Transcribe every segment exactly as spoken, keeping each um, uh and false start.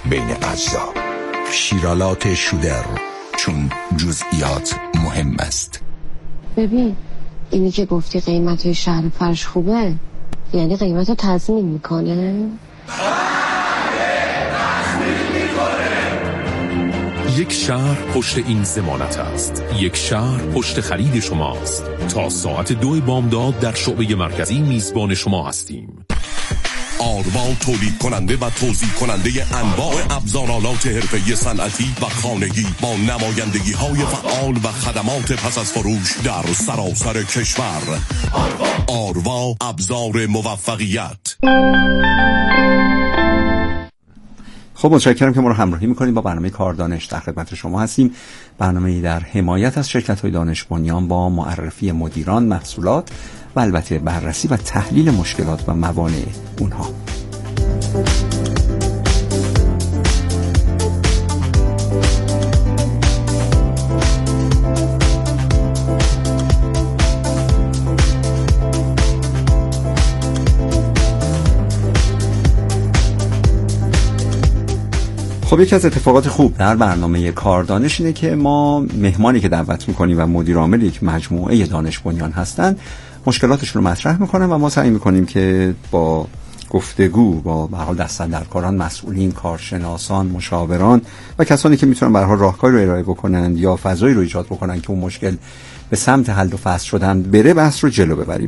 بین اجزا. شیرالات شودر، چون جزئیات مهم است. ببین اینی که گفتی قیمت شهر فرش خوبه، یعنی قیمت رو تضمین میکنه؟ یک شهر پشت این ضمانت است. یک شهر پشت خرید شماست. تا ساعت دو بامداد در شعبه مرکزی میزبان شما هستیم. آروا تولید کننده و توزیع کننده انواع ابزارالات حرفه‌ای صنعتی و خانگی با نمایندگی های فعال و خدمات پس از فروش در سراسر کشور. آروا ابزار موفقیت. خب متشکرم که ما رو همراهی میکنیم. با برنامه کاردانش در خدمت شما هستیم. برنامه‌ای در حمایت از شرکت‌های دانش بنیان با معرفی مدیران، محصولات و البته بررسی و تحلیل مشکلات و موانع اونها. خب یکی از اتفاقات خوب در برنامه کاردانش اینه که ما مهمانی که دعوت میکنیم و مدیر عامل یک مجموعه دانش بنیان هستن مشکلاتشون رو مطرح میکنن و ما سعی میکنیم که با گفتگو با به هر حال دستاندرکاران، مسئولین، کارشناسان، مشاوران و کسانی که میتونن به هر حال راهکاری رو ارائه بکنن یا فضایی رو ایجاد بکنن که اون مشکل به سمت حل و فصل شدن بره، بحث رو جلو ببریم.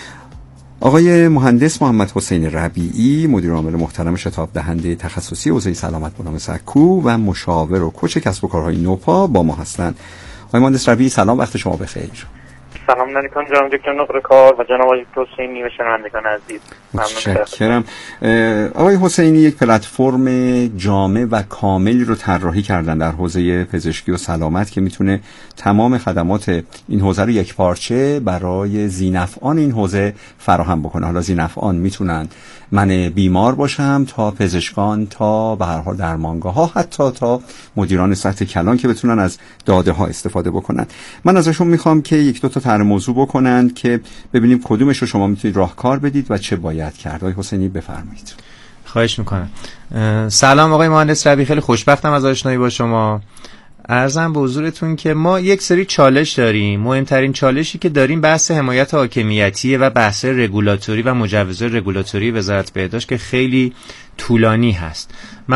آقای مهندس محمد حسین ربیعی، مدیر عامل محترم شتاب دهنده تخصصی حوزه سلامت بنام سکو و مشاور و کوچ کسب و کارهای نوپا با ما هستند. آقای مهندس ربیعی سلام، وقت شما بخیر. سلام علیکم جناب دکتر نقره کار و جناب آقای حسینی و شنوندگان عزیز. متشکرم. آقای حسینی یک پلتفرم جامع و کاملی رو طراحی کردن در حوزه پزشکی و سلامت که میتونه تمام خدمات این حوزه رو یک پارچه برای ذی‌نفعان این حوزه فراهم بکنه. حالا ذی‌نفعان میتونن من بیمار باشم تا پزشکان تا به هر حال درمانگاه ها، حتی تا مدیران سطح کلان که بتونن از داده ها استفاده بکنن. من ازشون میخوام که یک دو تا طرح موضوع بکنن که ببینیم کدومش رو شما میتونید راهکار بدید و چه باید کرد. آقای حسینی بفرمایید. خواهش میکنم. سلام آقای مهندس ربیعی، خیلی خوشبختم از آشنایی با شما. عرضم به حضورتون که ما یک سری چالش داریم. مهمترین چالشی که داریم بحث حمایت حاکمیتیه و بحث رگولاتوری و مجوزهای رگولاتوری وزارت بهداشت که خیلی طولانی هست.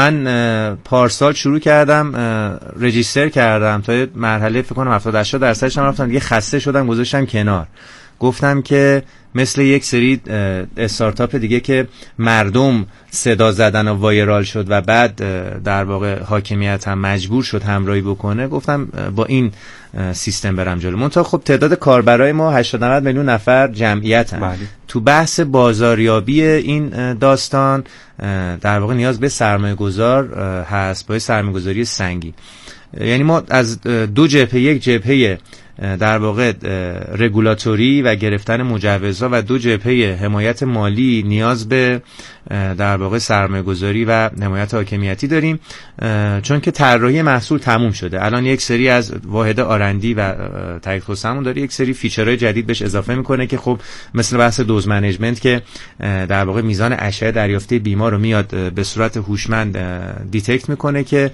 من پارسال شروع کردم رجیستر کردم تا مرحله فکر کنم هفتاد هشتاد درصدش هم رفتم دیگه، خسته شدم گذاشتم کنار. گفتم که مثل یک سری استارتاپ دیگه که مردم صدا زدن و وایرال شد و بعد در واقع حاکمیت هم مجبور شد همراهی بکنه، گفتم با این سیستم برم جلو. منتها خب تعداد کاربرای ما هشتاد نود میلیون نفر جمعیت هم. بله. تو بحث بازاریابی این داستان در واقع نیاز به سرمایه گذار هست، با سرمایه گذاری سنگین. یعنی ما از دو جبهه، یک جبهه در واقع رگولاتوری و گرفتن مجوزها و دو جبهه حمایت مالی نیاز به در واقع سرمایه گذاری و حمایت حاکمیتی داریم، چون که طراحی محصول تموم شده. الان یک سری از واحد آرندی و تحقیق توسعه‌مون داره یک سری فیچرهای جدید بهش اضافه میکنه که خب مثل بحث دوز منیجمنت که در واقع میزان اشعه دریافتی بیمار رو میاد به صورت هوشمند دیتکت میکنه که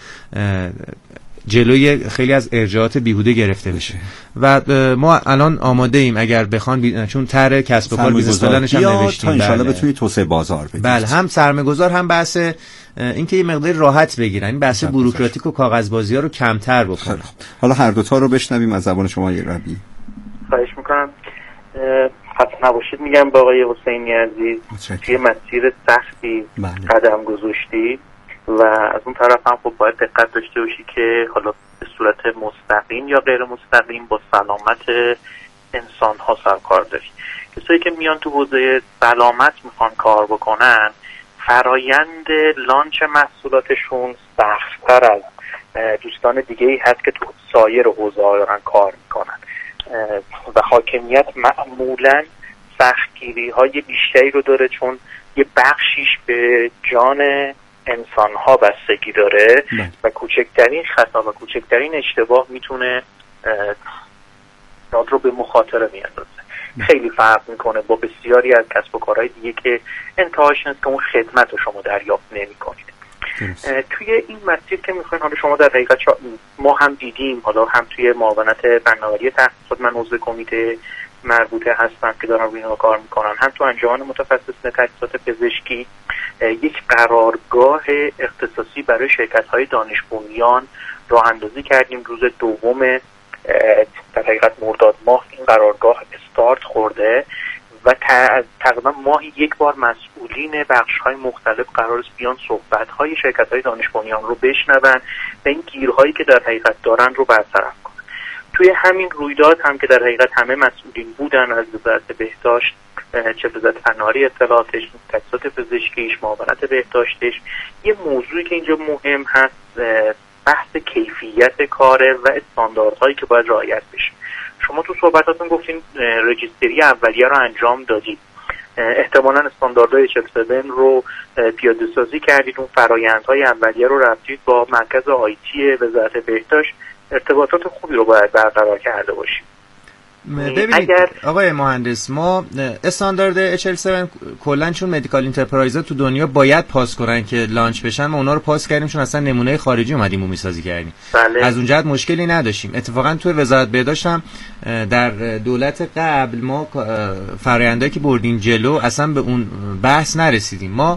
جلوی خیلی از ارجاعات بیهوده گرفته بشه. و ما الان آماده ایم اگر بخوان بی... چون طرح کسب و کار بیزنس پلنش هم نوشتیم تا ان شاءالله بتونید توسعه بازار بدید. بله، هم سرمایه‌گذار هم بحث اینکه یه مقدار راحت بگیرن، این بحث بوروکراتیک و کاغذبازی‌ها رو کمتر بکنن. حالا هر دو تا رو بشنویم از زبان شما ربیعی. خواهش می‌کنم. خسته نباشید میگم با آقای حسینی عزیز، توی مسیر سختی بله. قدم گذاشتی و از اون طرف هم خب باید دقت داشته باشی که حالا به صورت مستقیم یا غیر مستقیم با سلامت انسان ها سر کار داری. کسایی که میان تو حوزه سلامت میخوان کار بکنن، فرایند لانچ محصولاتشون سخت‌تر از دوستان دیگه ای هست که تو سایر حوزه ها دارن کار میکنن و حاکمیت معمولا سختگیری های بیشتری رو داره، چون یه بخشیش به جان انسان ها بستگی داره نه. و کوچکترین خطا و کوچکترین اشتباه میتونه داد رو به مخاطره میاندازه. خیلی فرق میکنه با بسیاری از کسب و کارهای دیگه که انتهاش نیست که اون خدمت رو شما دریافت نمی کنید. توی این مسیر که میخواین، حالا شما در حقیقت ما هم دیدیم، حالا هم توی معاونت فناوری تحقیقات من عضو کمیته مربوطه هستم که دارم روی اینها کار میکنم، هم تو انجمن متخصصین تجهیزات پزشکی یک قرارگاه اختصاصی برای شرکت‌های دانش بنیان راه اندازی کردیم. روز دوم در حقیقت مرداد ماه این قرارگاه استارت خورده و تقریبا ماهی یک بار مسئولین بخش‌های مختلف قرار است بیان صحبت‌های شرکت‌های دانش بنیان رو بشنون و این گیرهایی که در حقیقت دارن رو برطرف کنن. توی همین رویداد هم که در حقیقت همه مسئولین بودن، از وزارت بهداشت، چه وزارت فناوری اطلاعاتش، تجهیزات پزشکیش، معاونت بهداشتش، یه موضوعی که اینجا مهم هست بحث کیفیت کاره و استانداردهایی که باید رعایت بشه. شما تو صحبتاتون گفتین رجیستری اولیه رو انجام دادید، احتمالاً استانداردهای اچ اف هفت رو پیاده سازی کردید، اون فرآیندهای اولیه رو رفتید با مرکز آیتی وزارت بهداشت، ارتباطات خوبی رو باید برقرار کرده باشید. ببینید اگر... آقای مهندس، ما استاندارد اچ ال هفت کلا چون مدیکال انترپرایزها تو دنیا باید پاس کنن که لانچ بشن، ما اونا رو پاس کردیم چون اصلا نمونه خارجی اومدیم و میسازی کردیم. بله. از اون جهت مشکلی نداشتیم. اتفاقا تو وزارت بهداشت هم در دولت قبل ما فرآیندایی که بردیم جلو اصلا به اون بحث نرسیدیم. ما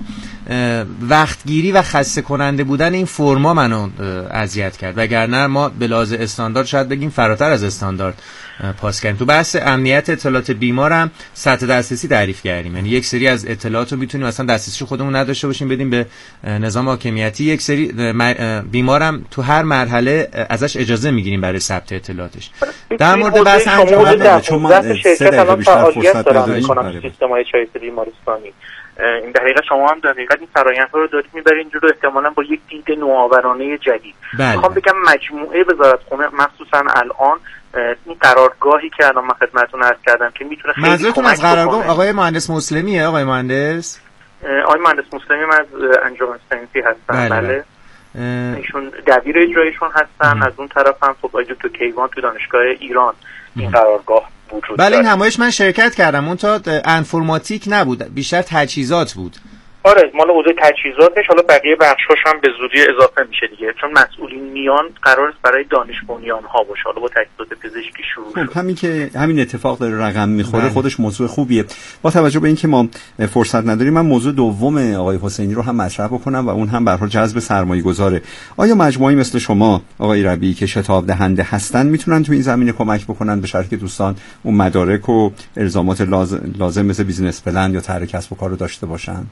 وقتگیری و خسته کننده بودن این فرما منو اذیت کرد، وگرنه ما به لحاظ استاندارد شاید بگیم فراتر از استاندارد پاس کردیم. تو بحث امنیت اطلاعات بیمار هم سطح دسترسی تعریف کردیم، یعنی یک سری از اطلاعات رو میتونیم اصلا دسترسی خودمون نداشته باشیم بدیم به نظام حاکمیتی، یک سری بیمار هم تو هر مرحله ازش اجازه میگیریم برای ثبت اطلاعاتش. در مورد بحث انجام چون ما سه دقیقه بیشتر فرصت داریم سیستم‌های چایت بیمارستانی، این در حقیقت شما هم در حقیقت این فرآیندها رو دارید میبرین جلو، احتمالاً با یک دید نوآورانه جدید. میخوام بگم مجموعه وزارتخونه مخصوصا الان این قرارگاهی که الان من خدمتتون عرض کردم که میتونه خیلی منظورتون از قرارگاه آقای مهندس مسلمیه؟ آقای مهندس آقای مهندس مسلمی من از انجمن ساینسی هستم. بله, بله. ایشون دبیر اجرایشون هستن. از اون طرف هم خب آقای دکتر کیوان تو دانشگاه ایران این قرارگاه وجود بله. این همایش من شرکت کردم، اون تا انفورماتیک نبود، بیشتر تجهیزات بود. آره مال حوزه تجهیزاتش، حالا بقیه بخشاش هم به زودی اضافه میشه دیگه، چون مسئولین میان قرار است برای دانش بنیان ها باشه، حالا با تجهیزات پزشکی شروع شد. خب همین که همین اتفاق داره رقم میخوره بله. خودش موضوع خوبیه. با توجه به اینکه ما فرصت نداریم، من موضوع دوم آقای حسینی رو هم مطرح بکنم و اون هم به هر حال جذب سرمایه‌گذاره. آیا مجموعه‌ای مثل شما آقای ربیعی که شتاب دهنده هستن میتونن تو این زمینه کمک بکنن به شرکت دوستان اون مدارک و الزامات لازم, لازم مثل بیزینس پلن یا طرح کسب و کار رو داشته باشن؟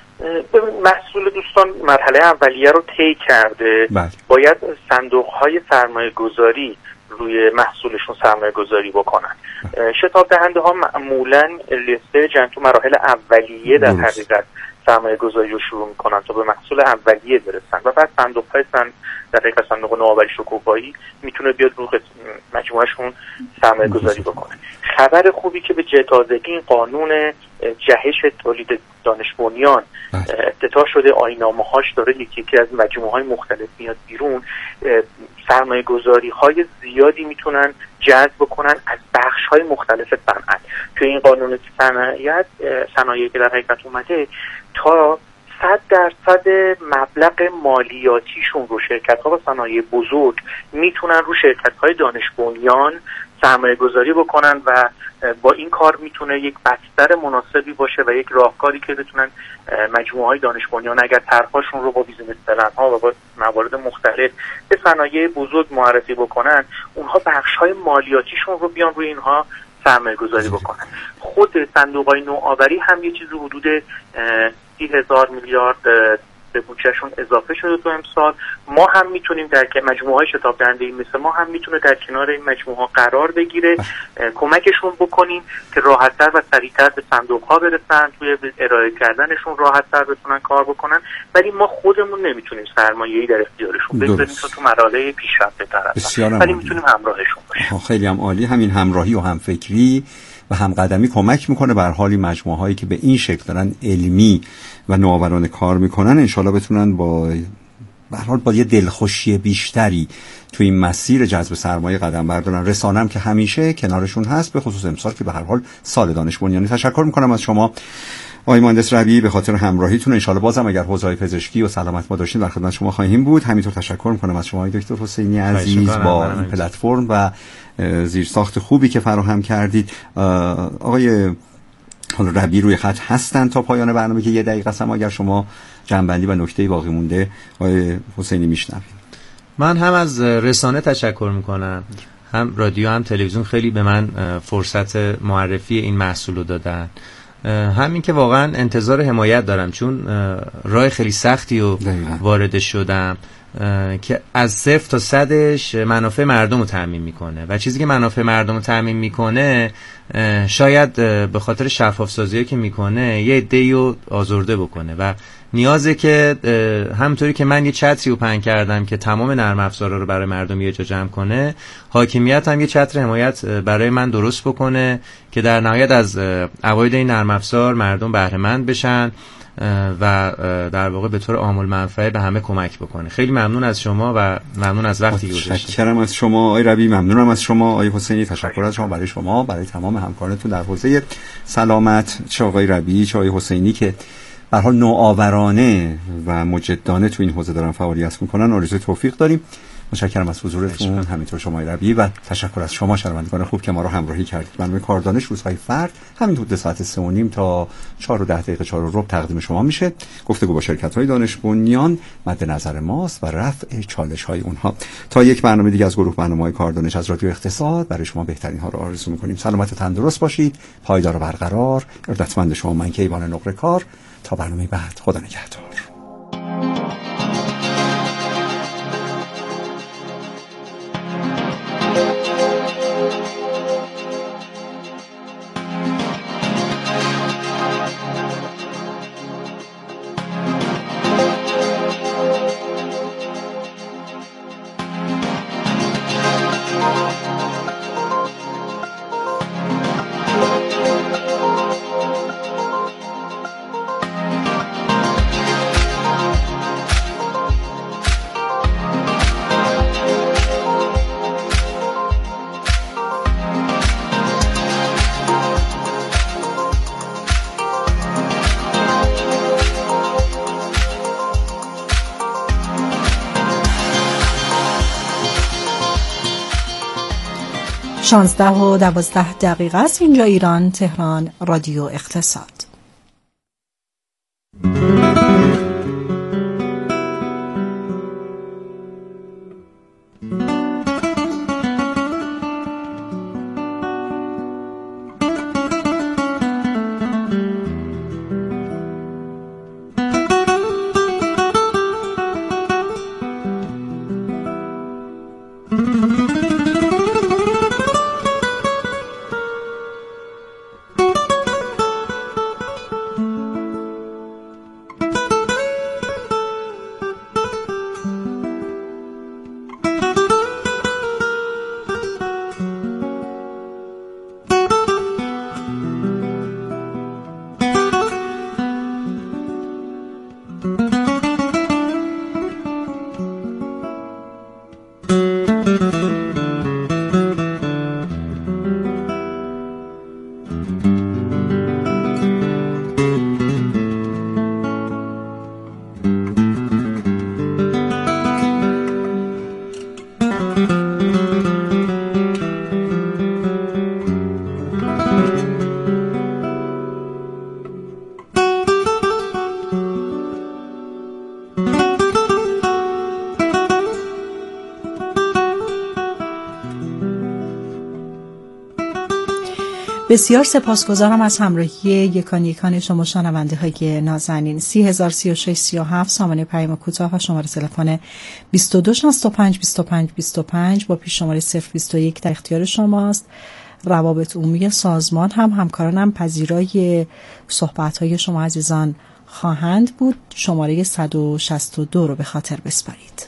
محصول دوستان مرحله اولیه رو طی کرده، بله. باید صندوق‌های سرمایه‌گذاری روی محصولشون سرمایه‌گذاری بکنن. بله. شتاب دهنده ها معمولاً لیستیجن تو مراحل اولیه در حقیقت سرمایه‌گذاری رو شروع میکنن تا به محصول اولیه برسن و بعد صندوق‌های سن در حقیقت صندوق نوآوری شکوفایی میتونه بیاد رو مجموعهشون سرمایه‌گذاری بکنه. خبر خوبی که به جهتازگی این قانون جهش تولید دانش بنیان افتتاح شده، آیین‌نامه‌هاش داره یکی یکی از مجموعه‌های مختلف میاد بیرون، سرمایه‌گذاری‌های زیادی میتونن جذب بکنن از بخش‌های مختلف صنعت. توی این قانون صنایع صنایعی که در حقیقت اومده تا صد درصد مبلغ مالیاتیشون رو شرکت‌ها و صنایع بزرگ میتونن رو شرکت‌های دانش بنیان سرمایه گذاری بکنن و با این کار میتونه یک بستر مناسبی باشه و یک راهکاری که بتونن مجموعه های دانش بنیان اگر طرح‌هاشون رو با بیزینس پلن ها و با موارد مختلف به صنایع بزرگ معرفی بکنن، اونها بخش‌های مالیاتیشون رو بیان روی اینها سرمایه گذاری بکنن. خود صندوق‌های نوآوری هم یه چیزی حدود سی هزار میلیارد به بودجهشون اضافه شده تو امسال. ما هم میتونیم در که مجموعه شتاب دهنده مثل ما هم میتونه در کنار این مجموعه قرار بگیره، کمکشون بکنیم که راحت‌تر و سریعتر به صندوق‌ها برسن، توی ارائه کردنشون راحت‌تر بتونن کار بکنن، ولی ما خودمون نمیتونیم سرمایه‌ای در اختیارشون بذاریم چون تو مرحله پیشرفته تر هستن، ولی میتونیم همراهشون باشیم. خیلی هم عالی. همین همراهی و همفکری و همقدمی کمک میکنه به هر حال مجموعه هایی که به این شکل دارن علمی و نوآورانه کار میکنن انشالله بتونن با به هر حال با یه دلخوشی بیشتری توی این مسیر جذب سرمایه قدم بردارن. رسانه‌ام که همیشه کنارشون هست، به خصوص امسال که به هر حال سال دانش بنیانی. تشکر میکنم از شما آقای مهندس ربیعی به خاطر همراهیتون. ان شاءالله بازم اگر حوزه پزشکی و سلامت ما داشتین در خدمت شما خواهیم بود. همینطور تشکر می‌کنم از شما دکتر حسینی عزیز با این پلتفرم و زیرساخت خوبی که فراهم کردید. آقای حالا ربیعی روی خط هستن تا پایان برنامه که یه دقیقه است، اما اگر شما جنبندی و نکته‌ای باقی مونده آقای حسینی میشنویم. من هم از رسانه تشکر میکنم، هم رادیو هم تلویزیون خیلی به من فرصت معرفی این محصول رو دادن. همین که واقعا انتظار حمایت دارم، چون راه خیلی سختی رو وارد شدم که از صفر تا صدش منافع مردم رو تامین میکنه و چیزی که منافع مردم رو تامین میکنه شاید به خاطر شفاف سازی که میکنه یه عده‌ای رو آزرده بکنه و نیازه که همونطوری که من یه چتری رو پهن کردم که تمام نرم افزارا رو برای مردم یه جا جمع کنه، حاکمیت هم یه چتر حمایت برای من درست بکنه که در نهایت از عواید این نرم افزار مردم بهره مند بشن و در واقع به طور عام المنفعه به همه کمک بکنه. خیلی ممنون از شما و ممنون از وقتی که گذاشتید. تشکرم از شما آقای ربیعی، ممنونم از شما آقای حسینی. تشکر از شما برای شما، برای تمام همکارانتون در حوزه سلامت، چه آقای ربیعی چه آقای حسینی که به هر حال نوآورانه و مجدانه تو این حوزه دارن فعالیت میکنن. آرزوی توفیق داریم. متشکرم از حضورتون، همینطور شما آقای ربیعی، و تشکر از شما شنوندگان خوب که ما رو همراهی کردید. برنامه کاردانش روزهای فرد همین حدود ساعت سه و نیم تا چهار و ده دقیقه چهار و ربع تقدیم شما میشه. گفتگو با شرکت‌های دانش بنیان مد نظر ماست و رفع چالش‌های اونها. تا یک برنامه دیگه از گروه برنامه‌های کاردانش از رادیو اقتصاد برای شما بهترین ها رو آرزو می‌کنیم. سلامت و تندرست باشید، پایدار و برقرار. ارادتمند شما من کیوان نقره کار. تا برنامه بعد، خدا نگهدار. شانزده و دوازده دقیقه است. اینجا ایران، تهران، رادیو اقتصاد. بسیار سپاسگزارم از همراهی یکان یکان شما شنونده های نازنین. سی هزار سی و شش سی و هفت سامانه پیام کوتاه و شماره تلفن بیست و دو شصت و پنج بیست و پنج بیست و پنج با پیش شماره صفر بیست و یک در اختیار شماست. روابط عمومی سازمان هم همکارانم پذیرای صحبت های شما عزیزان خواهند بود. شماره صد و شصت و دو رو به خاطر بسپارید.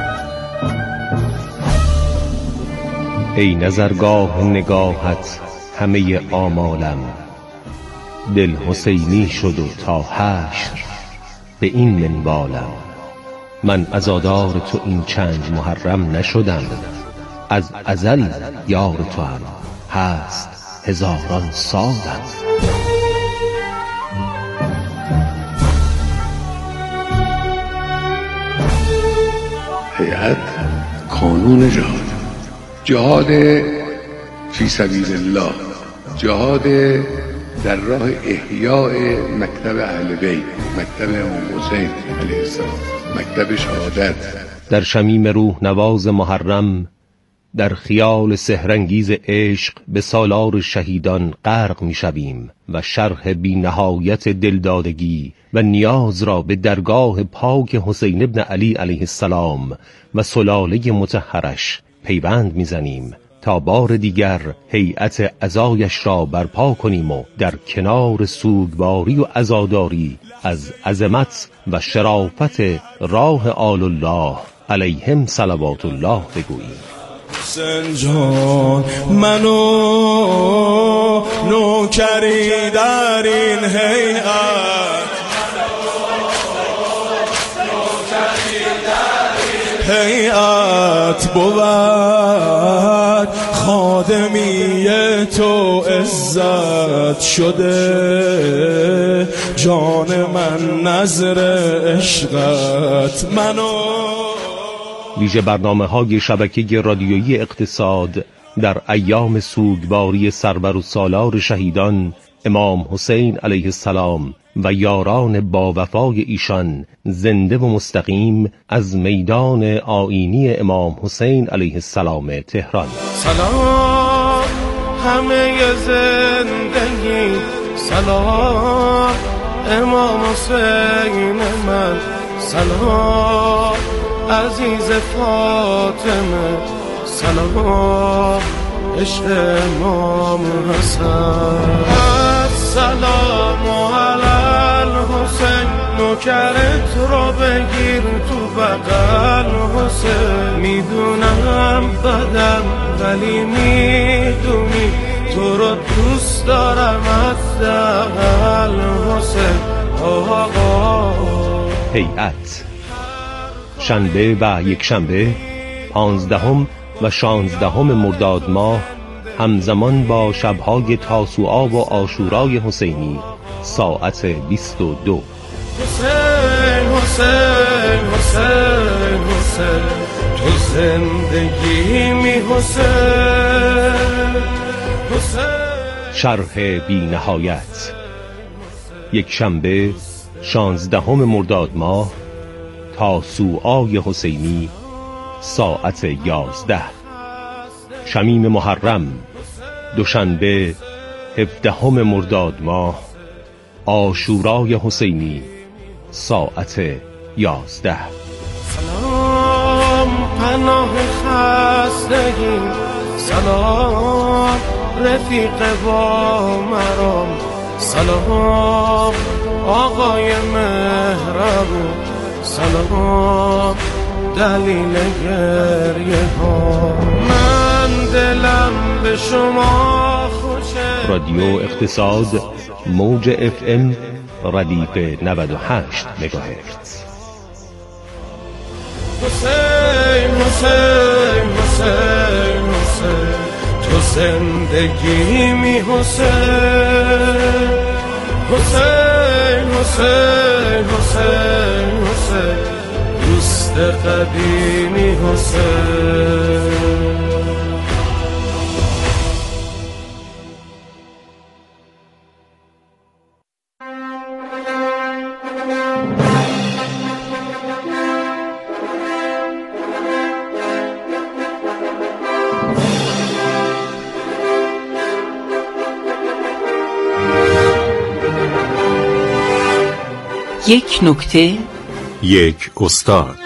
ای نظرگاه نگاهت همه آمالم، دل حسینی شد و تا حشر به این منوالم. من عزادار تو این چند محرم نشدم، از ازل یار تو هم هست هزاران سالم. هیئت کانون جهاد، جهاد فی سبیل الله، جهاد در راه احیاء مکتب اهل بیت، مکتب امام حسین علیه السلام، مکتب شهادت. در شمیم روح نواز محرم، در خیال سحرانگیز عشق به سالار شهیدان غرق می شویم و شرح بی نهایت دلدادگی و نیاز را به درگاه پاک حسین ابن علی علیه السلام و سلاله مطهرش پیوند می زنیم تا بار دیگر هیئت عزایش را برپا کنیم و در کنار سوگواری و عزاداری از عظمت و شرافت راه آل الله علیهم صلوات الله بگوییم. حسین جان منو نوکری در این هیئت، هیئت بود خادمی تو عزت شده، جان من نظر عشقت منو. ویژه برنامه های شبکه رادیویی اقتصاد در ایام سوگواری سرور و سالار شهیدان امام حسین علیه السلام و یاران با وفای ایشان زنده و مستقیم از میدان آیینی امام حسین علیه السلام تهران. سلام همه زندگی، سلام امام حسین من، سلام عزیز فاطمه، سلام عشق امام حسن. السلام علی الحسین، نوکرت رو بگیر تو بغل حسین. میدونم بدم ولی میدونی تو رو دوست دارم حداقل حسین. آقا هیئت شنبه و یک شنبه پانزدهم و شانزدهم مرداد ماه همزمان با شبهای تاسوعا و عاشورای حسینی ساعت بیست و دو. حسین حسین حسین حسین تو زندگی می حسین حسین. شرح بی نهایت یک شنبه شانزدهم مرداد ماه تاسوعای حسینی ساعت یازده. شمیم محرم دوشنبه هفدهم مرداد ماه عاشورای حسینی ساعت یازده. سلام پناه خستگی، سلام رفیق با مرام، سلام آقای مهربون، سلام دلیل گریه ها. من دلم به شما خوشه. رادیو اقتصاد موج اف ام ردیف نود و هشت مگاهرتز. حسین حسین حسین حسین تو زندگی می حسین حسین حسین حسین حسین دوست قدیمی حسین. یک نکته، یک استاد.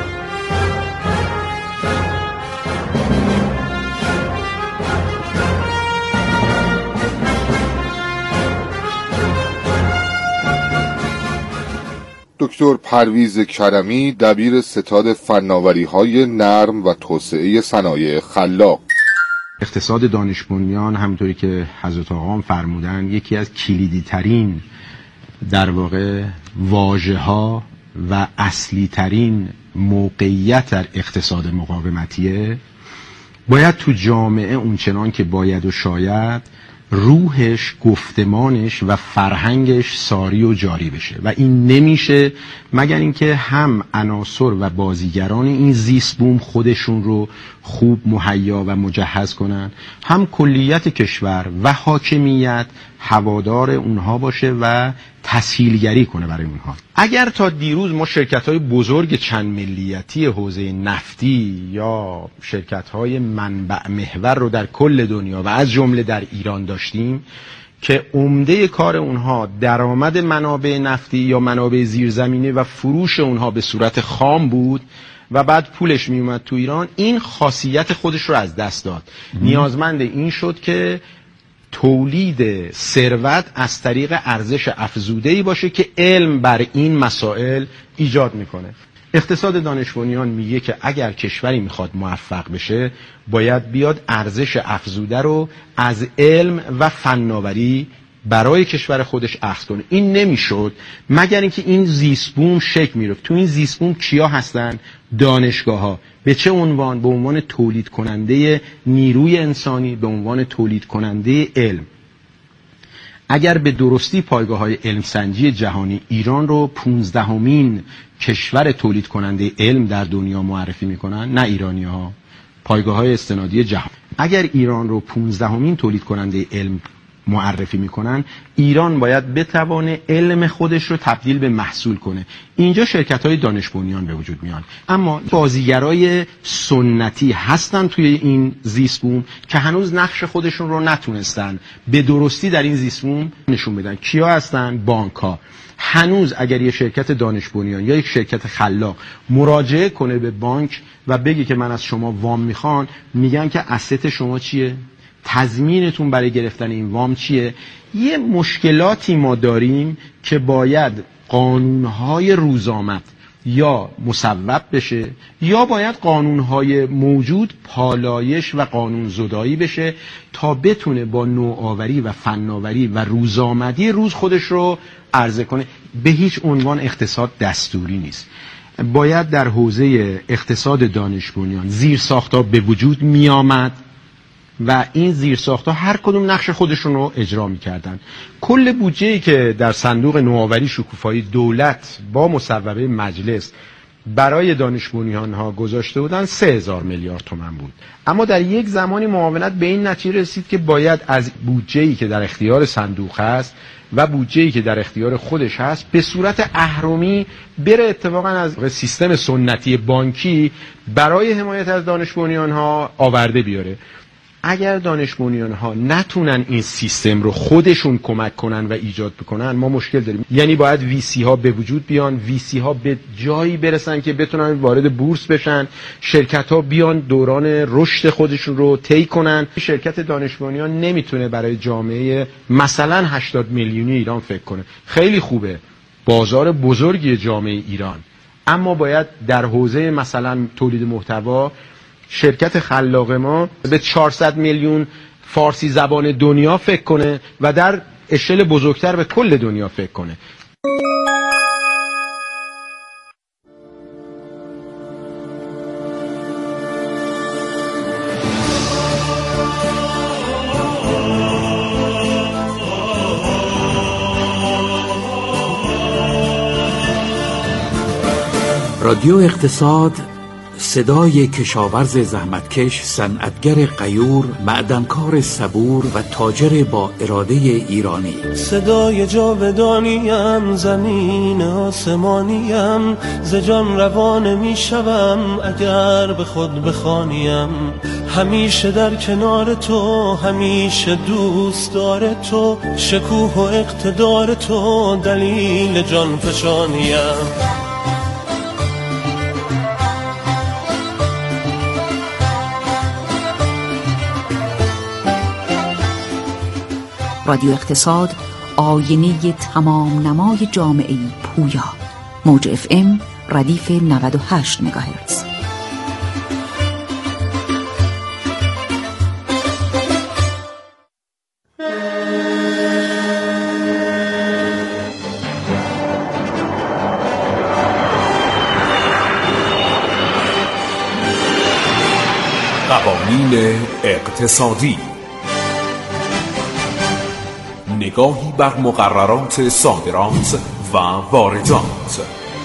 دکتر پرویز کرمی، دبیر ستاد فناوری‌های نرم و توسعه صنایع خلاق. اقتصاد دانش بنیان همونطوری که حضرت آقا فرمودن یکی از کلیدی ترین در واقع واژه ها و اصلی ترین موقعیت در اقتصاد مقاومتیه. باید تو جامعه اونچنان که باید و شاید روحش، گفتمانش و فرهنگش ساری و جاری بشه و این نمیشه مگر اینکه هم عناصر و بازیگران این زیست بوم خودشون رو خوب مهیا و مجهز کنن، هم کلیت کشور و حاکمیت هوادار اونها باشه و تسهیلگری کنه برای اونها. اگر تا دیروز ما شرکت‌های بزرگ چند ملیتی حوزه نفتی یا شرکت‌های منبع محور رو در کل دنیا و از جمله در ایران داشتیم که عمده کار اونها درآمد منابع نفتی یا منابع زیرزمینی و فروش اونها به صورت خام بود و بعد پولش می اومد تو ایران، این خاصیت خودش رو از دست داد. نیازمند این شد که تولید ثروت از طریق ارزش افزوده‌ای باشه که علم بر این مسائل ایجاد میکنه. اقتصاد دانش بنیان میگه که اگر کشوری میخواد موفق بشه باید بیاد ارزش افزوده رو از علم و فناوری برای کشور خودش اخذ کنه. این نمیشد مگر اینکه این زیست بوم شکل میگرفت. تو این زیست بوم کیا هستن؟ دانشگاه ها. به چه عنوان؟ به عنوان تولید کننده نیروی انسانی، به عنوان تولید کننده علم. اگر به درستی پایگاه های علم سنجی جهانی ایران رو پونزدهمین کشور تولید کننده علم در دنیا معرفی میکنن، نه ایرانی ها، پایگاه های استنادی جهان، اگر ایران رو پونزدهمین تولید کننده علم معرفی میکنن، ایران باید بتوانه علم خودش رو تبدیل به محصول کنه. اینجا شرکت های دانش بنیان به وجود میان. اما بازیگرای سنتی هستن توی این زیست بوم که هنوز نقش خودشون رو نتونستن به درستی در این زیست بوم نشون بدن. کیا هستن؟ بانک ها. هنوز اگر یه شرکت دانش بنیان یا یک شرکت خلاق مراجعه کنه به بانک و بگه که من از شما وام میخوان، میگن که اسست شما چیه؟ تضمینتون برای گرفتن این وام چیه؟ یه مشکلاتی ما داریم که باید قانونهای روزآمد یا مصوب بشه یا باید قانونهای موجود پالایش و قانون زدایی بشه تا بتونه با نوآوری و فناوری و روزآمدی روز خودش رو عرضه کنه. به هیچ عنوان اقتصاد دستوری نیست. باید در حوزه اقتصاد دانش بنیان زیرساخت‌ها به وجود می آمد و این زیرساخت‌ها هر کدوم نقش خودشون رو اجرا می‌کردن. کل بودجه‌ای که در صندوق نوآوری شکوفایی دولت با مصوبه مجلس برای دانش بنیان‌ها گذاشته بودن سه هزار میلیارد تومان بود. اما در یک زمانی معاونت به این نتیجه رسید که باید از بودجه‌ای که در اختیار صندوق هست و بودجه‌ای که در اختیار خودش هست به صورت اهرمی بره اتفاقا از سیستم سنتی بانکی برای حمایت از دانش بنیان‌ها آورده بیاره. اگر دانش بنیان‌ها نتونن این سیستم رو خودشون کمک کنن و ایجاد بکنن، ما مشکل داریم. یعنی باید ویسی ها به وجود بیان، ویسی ها به جایی برسن که بتونن وارد بورس بشن، شرکت ها بیان دوران رشد خودشون رو طی کنن. شرکت دانش بنیان نمیتونه برای جامعه مثلا هشتاد میلیونی ایران فکر کنه. خیلی خوبه، بازار بزرگی جامعه ایران، اما باید در حوزه مثلا تولید محتوا شرکت خلاق ما به چهارصد میلیون فارسی زبان دنیا فکر کنه و در اشل بزرگتر به کل دنیا فکر کنه. رادیو اقتصاد، صدای کشاورز زحمتکش، صنعتگر غیور، معدنکار صبور و تاجر با اراده ایرانی. صدای جاودانیم، زمین آسمانیم، ز جان روان می شوم اگر به خود بخوانیم. همیشه در کنار تو، همیشه دوست دار تو، شکوه و اقتدار تو دلیل جان فشانیم. رادیو اقتصاد، آینه تمام نمای جامعه پویا. موج اف ام ردیف نود و هشت مگاهرتز. قوانین اقتصادی، نگاهی بر مقررات صادرات و واردات.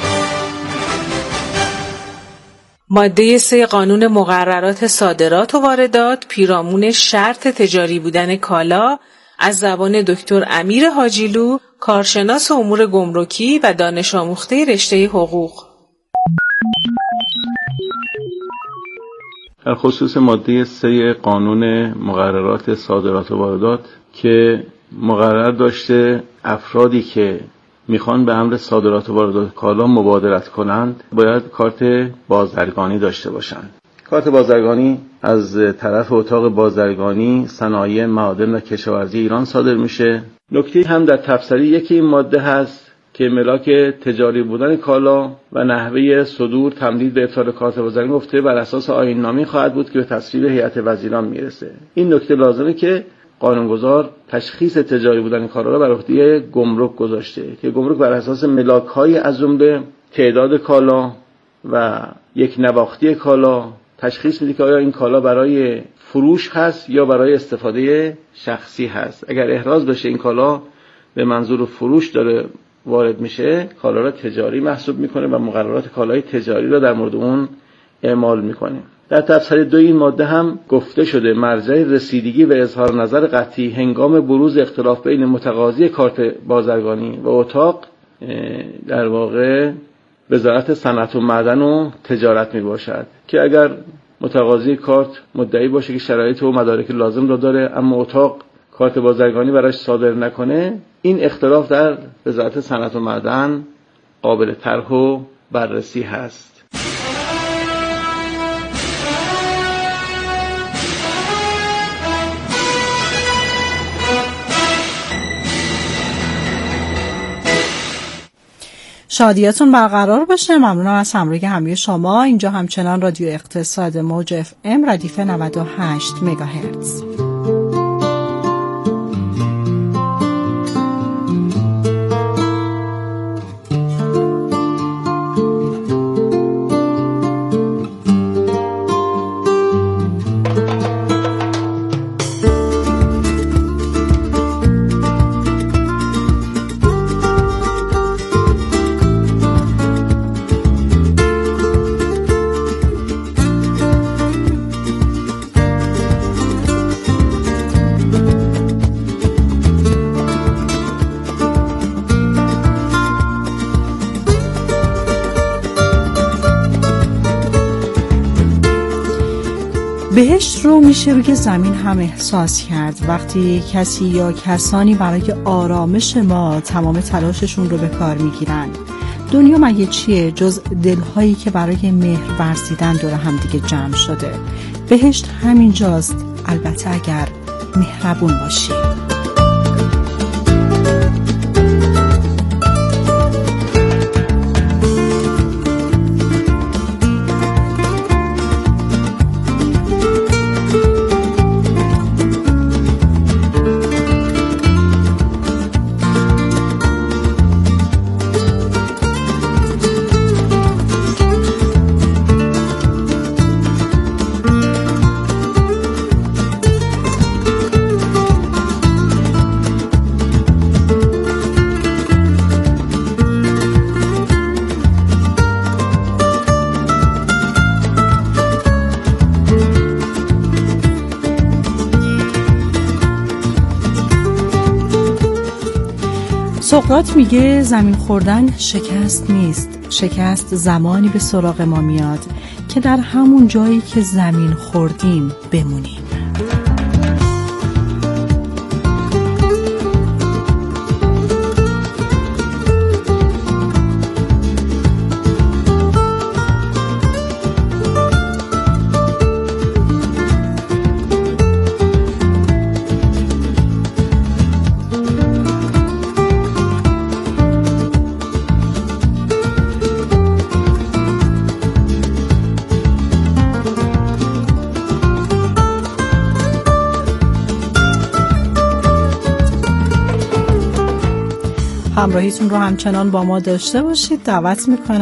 ماده سه قانون مقررات صادرات و واردات پیرامون شرط تجاری بودن کالا از زبان دکتر امیر حاجیلو، کارشناس امور گمرکی و دانش آموخته رشته حقوق. در خصوص ماده سه قانون مقررات صادرات و واردات که مقرر داشته افرادی که میخوان به امر صادرات و واردات کالا مبادرت کنند باید کارت بازرگانی داشته باشند. کارت بازرگانی از طرف اتاق بازرگانی صنایع معادن و کشاورزی ایران صادر میشه. نکته هم در تفسیری یکی این ماده هست که ملاک تجاری بودن کالا و نحوه صدور تمدید به ابطال کارت بازرگانی گفته بر اساس آیین نامی خواهد بود که به تصویب هیئت وزیران میرسه. این نکته لازمه که قانونگذار تشخیص تجاری بودن کالا را بر عهده گمرک گذاشته که گمرک بر اساس ملاک‌های از جمله تعداد کالا و یک نواختی کالا تشخیص میده که آیا این کالا برای فروش هست یا برای استفاده شخصی هست. اگر احراز بشه این کالا به منظور فروش داره وارد میشه، کالا را تجاری محسوب میکنه و مقررات کالای تجاری را در مورد اون اعمال میکنه. در تفسیر دو این ماده هم گفته شده مرجع رسیدگی و اظهار نظر قطعی هنگام بروز اختلاف بین متقاضی کارت بازرگانی و اتاق در واقع وزارت صنعت و معدن و تجارت می باشد که اگر متقاضی کارت مدعی باشه که شرایط و مدارک لازم را داره اما اتاق کارت بازرگانی براش صادر نکنه، این اختلاف در وزارت صنعت و معدن قابل طرح و بررسی هست. شادیاتون برقرار باشه. ممنونم از همراهی همه شما. اینجا همچنان رادیو اقتصاد موج اف ام ردیف نود و هشت مگاهرتز. بهشت رو میشه روی زمین هم احساس کرد وقتی کسی یا کسانی برای آرامش ما تمام تلاششون رو به کار میگیرن. دنیا مگه چیه جز دلهایی که برای مهر ورزیدن دور هم دیگه جمع شده. بهشت همینجاست، البته اگر مهربون باشی. سقراط میگه زمین خوردن شکست نیست، شکست زمانی به سراغ ما میاد که در همون جایی که زمین خوردیم بمونیم. همراهیتون رو همچنان با ما داشته باشید. دعوت میکنم